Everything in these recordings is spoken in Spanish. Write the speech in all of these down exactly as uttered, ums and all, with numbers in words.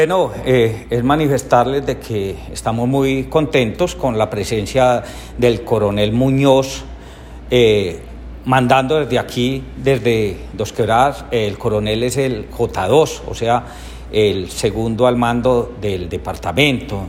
Bueno, eh, es manifestarles de que estamos muy contentos con la presencia del coronel Muñoz, eh, mandando desde aquí, desde Dos Quebradas. El coronel es el J dos, o sea, el segundo al mando del departamento.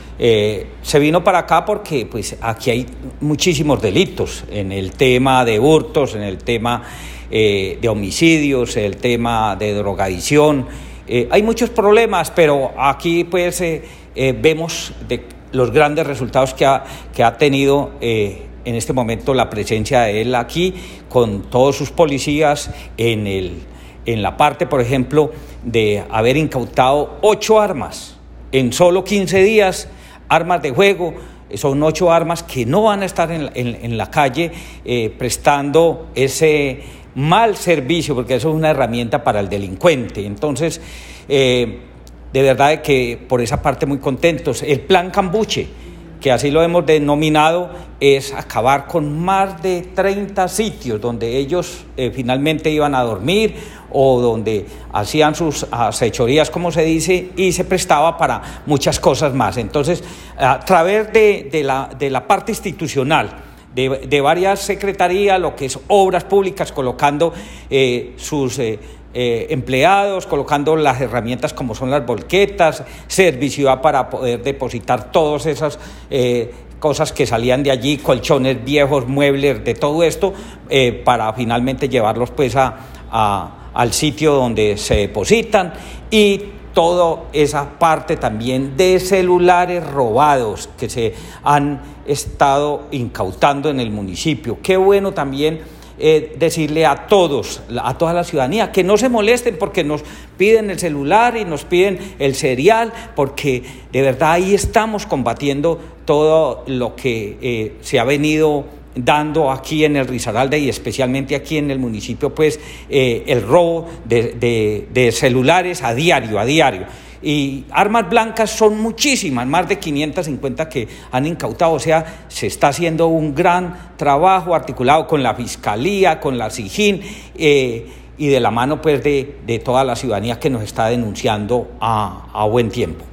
Eh, se vino para acá porque pues aquí hay muchísimos delitos en el tema de hurtos, en el tema eh, de homicidios, el tema de drogadicción. Eh, hay muchos problemas, pero aquí pues eh, eh, vemos de los grandes resultados que ha, que ha tenido eh, en este momento la presencia de él aquí con todos sus policías en, el, en la parte, por ejemplo, de haber incautado ocho armas en solo quince días, armas de fuego. Son ocho armas que no van a estar en, en, en la calle eh, prestando ese mal servicio, porque eso es una herramienta para el delincuente. Entonces, eh, de verdad que por esa parte muy contentos. El plan Cambuche, que así lo hemos denominado, es acabar con más de treinta sitios donde ellos eh, finalmente iban a dormir o donde hacían sus acechorías, como se dice, y se prestaba para muchas cosas más. Entonces, a través de, de, la, de la parte institucional, De, de varias secretarías, lo que es obras públicas, colocando eh, sus eh, eh, empleados, colocando las herramientas como son las volquetas, servicio para poder depositar todas esas eh, cosas que salían de allí, colchones viejos, muebles, de todo esto, eh, para finalmente llevarlos pues a, a, al sitio donde se depositan, y toda esa parte también de celulares robados que se han estado incautando en el municipio. Qué bueno también eh, decirle a todos, a toda la ciudadanía, que no se molesten porque nos piden el celular y nos piden el serial, porque de verdad ahí estamos combatiendo todo lo que eh, se ha venido dando aquí en el Risaralda y especialmente aquí en el municipio, pues eh, el robo de, de, de celulares a diario, a diario. Y armas blancas son muchísimas, más de quinientas cincuenta que han incautado, o sea, se está haciendo un gran trabajo articulado con la Fiscalía, con la SIJIN, eh, y de la mano pues de, de toda la ciudadanía que nos está denunciando a, a buen tiempo.